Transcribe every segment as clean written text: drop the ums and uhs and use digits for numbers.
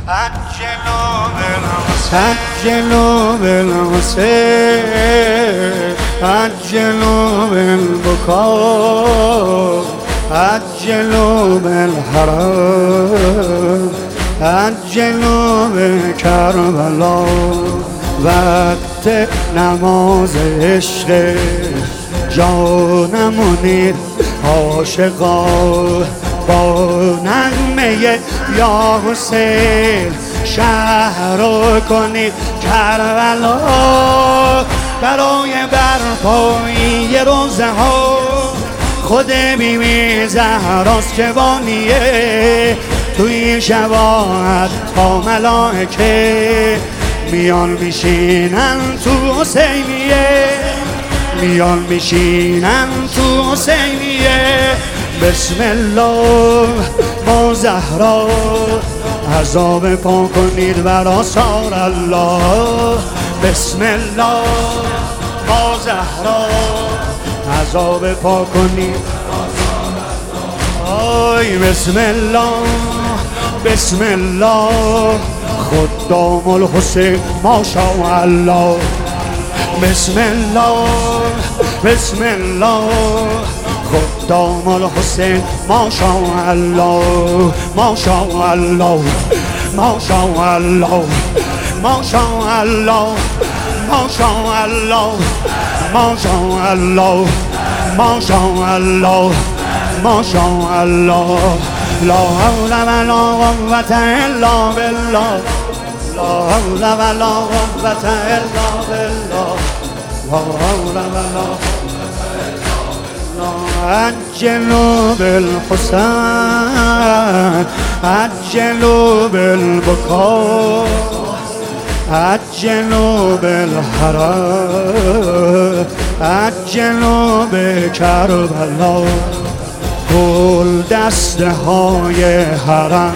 عجلوا بالحسين عجلوا بالبكاء عجلوا بالحرام عجلوا بکربلا وقت نماز عشق جانم منیر عاشقا با نغمه یا حسین شهر رو کنید کربلا برای برپایی روزه ها خود بیبی زهراست که بانیه توی شباهت تا ملائکه میان میشینن تو حسینیه میان میشینن تو حسینیه بسم الله با زهرا عذاب پا کنید بر آثار الله بسم الله با زهرا عذاب پا کنید آی بسم الله بسم الله خدام الحسین ماشاءالله بسم الله بسم الله خدام الحسین ماشاءالله ماشاءالله ماشاءالله ماشاءالله ماشاءالله ماشاءالله ماشاءالله ماشاءالله لا حول ولا قوة الا بالله لا حول ولا قوة الا بالله لا حول ولا عجلوا بالحسين عجلوا بالبكاء عجلوا بالحرام عجلوا بکربلا گل دسته های حرم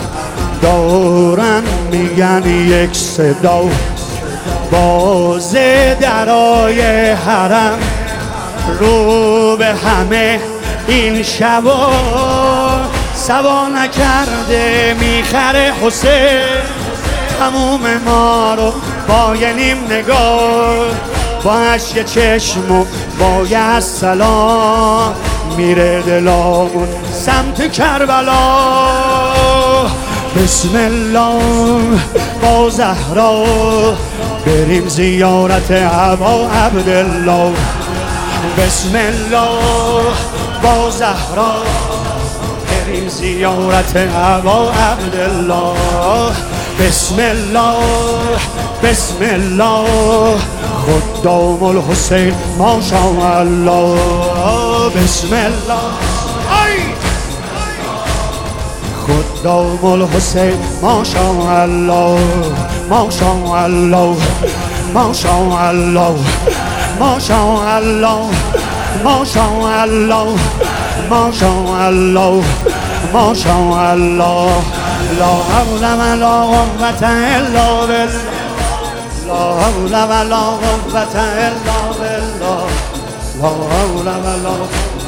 دارن میگن یک صدا باز درای حرم رو به همه این شبا سوا نکرده میخره حسین تموم ما رو با یه نیم نگاه با عشق چشم و با یه سلام میره دلامون سمت کربلا بسم الله با زهرا بریم زیارت ابا عبدالله بسم الله با زهرا بریم زیارت ابا عبدالله بسم الله بسم الله خدام الحسین ماشاءالله بسم الله خدام الحسین ماشاءالله ماشاءالله ماشاءالله ماشاءالله ماشاءالله ماشاءالله ماشاءالله لا حول ولا قوة الا بالله لا حول ولا قوة الا بالله لا حول ولا